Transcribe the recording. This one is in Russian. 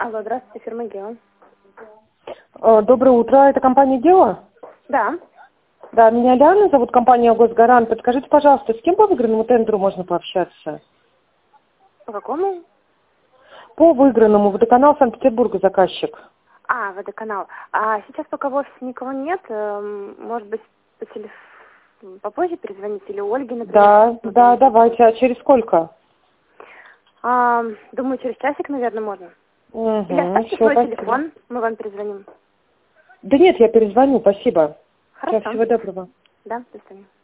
Алло, здравствуйте, фирма Гео. Доброе утро, это компания «Гео»? Да. Да, меня Лиана зовут, компания «Госгарант». Подскажите, пожалуйста, с кем по выигранному тендеру можно пообщаться? По какому? По выигранному, водоканал Санкт-Петербурга заказчик. Водоканал. Сейчас пока в офисе никого нет. Может быть, попозже перезвоните или у Ольги, например? Да, давайте. А через сколько? Думаю, через часик, наверное, можно. Угу, Или оставьте свой телефон, мы вам перезвоним. Да нет, я перезвоню, спасибо. Хорошо. Всего доброго. Да, до свидания.